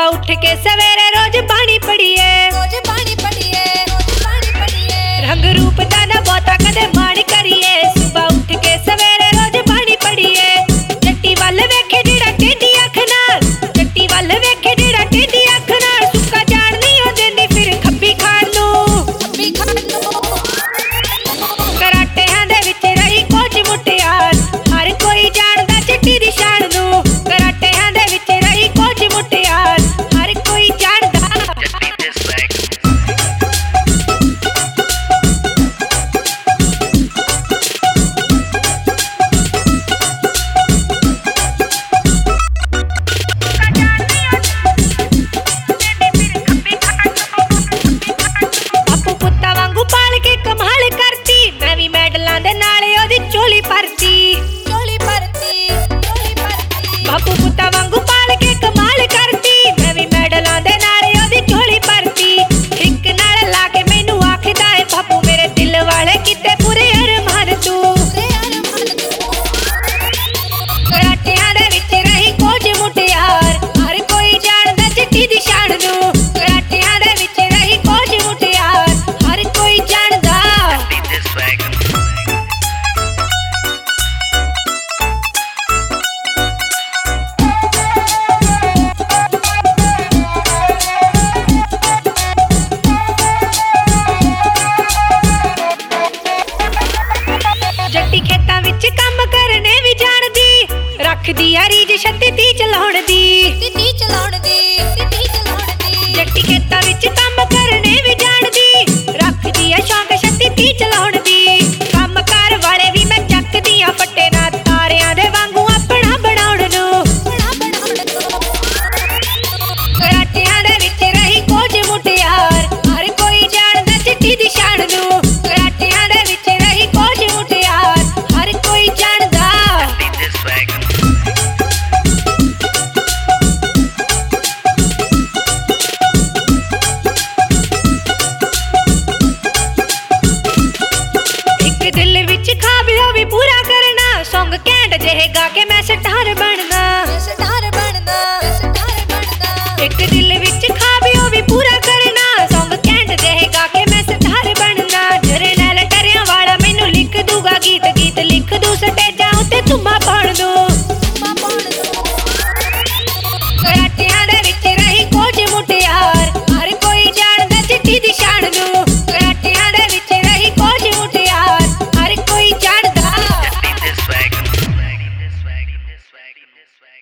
उठ के सवेरे रोज पानी पड़िए रंग रूप दा ना बहुता कदे मान करिए सुबह उठ के सवेरे रोज पानी पड़िए जट्टी वल वेखे जेड़ा टेढ़ी अख नाल जट्टी वल वेखे जेड़ा टेढ़ी अख नाल सुक्का जान नहीं हो देंदी फिर खब्बी खान नू कराटेहां दे विच रही कोच मुटियार हर कोई जानदा चिट्टी दी शान नू कराटेहां दे विच रही कोच मुटियार हर कोई जानदा बापू पुत्ता वांगू पाल के कमाल करती मैं भी मेडलां दे नाले ओदी झोली भरती एक नाल ला के मैनू आखदा है बापू मेरे दिल वाले किते पूरे अरमान तू कराटेहां दे विच रही कोच मुटियार हर कोई जानदा चिट्टी दी शान नू कराटेहां दे विच रही कोच मुटियार हर कोई जानदा जट्टी खेतां विच काम करने भी जानदी रखदी आ रीज 36 चलाउण दी जट्टी खेतां विच काम करने भी जानदी रखदी आ शौक 36 चलाउण दी काम कार वाले भी मैं चकदी आ फट्टे ना तारियां दे वांगू अपना बनाउण नू कराटेहां दे विच रही कोच मुटियार हर कोई जानदा चिट्टी दी शान नू कराटेहां दे विच रही कोच मुटियार हर कोई जानदा एक दिल विच खाबियो भी पूरा करना सॉन्ग कैंट जेहे गा के मैं स्टार बनना एक दिल विच खाबियो भी पूरा करना सॉन्ग कैंट जेहे गा के मैं स्टार बनना जरनैल डरिया वाला मैनू लिख दूगा गीत गीत लिख दू स्टेजां उत्ते धुम्मा पाउण दू कराटेहां दे विच रही कोच मुटियार हर कोई जानदा चिट्टी दी शान नू कराटेहां दे विच रही कोच मुटियार हर कोई जानदा